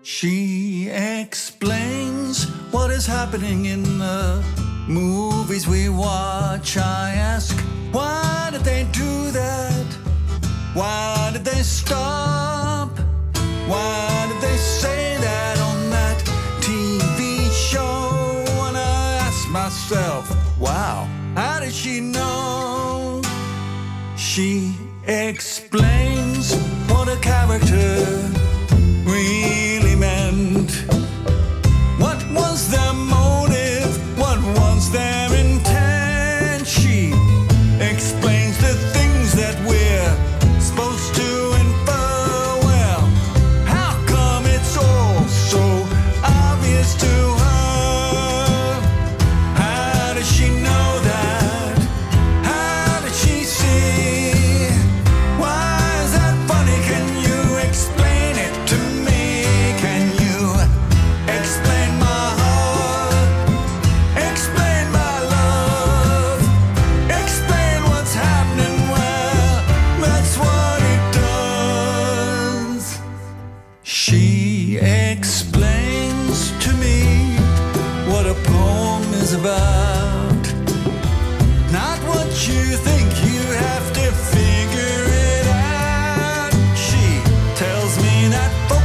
She explains what is happening in the movies we watch. I ask, why did they do that? Why did they stop? Why did they say that on that TV show? And I ask myself, wow, how did she know? She explains what a character really meant. What was their motive? What was their intent? She explains the things that we're supposed to infer. Well, how come it's all so obvious to her? How does she know that? How did she see? Why is that funny? Can you explain it to me? Can you explain my heart? Explain my love? Explain what's happening? Well, that's what it does. She explains to me what a poem is about. Not what you think, you have to figure it out. She tells me that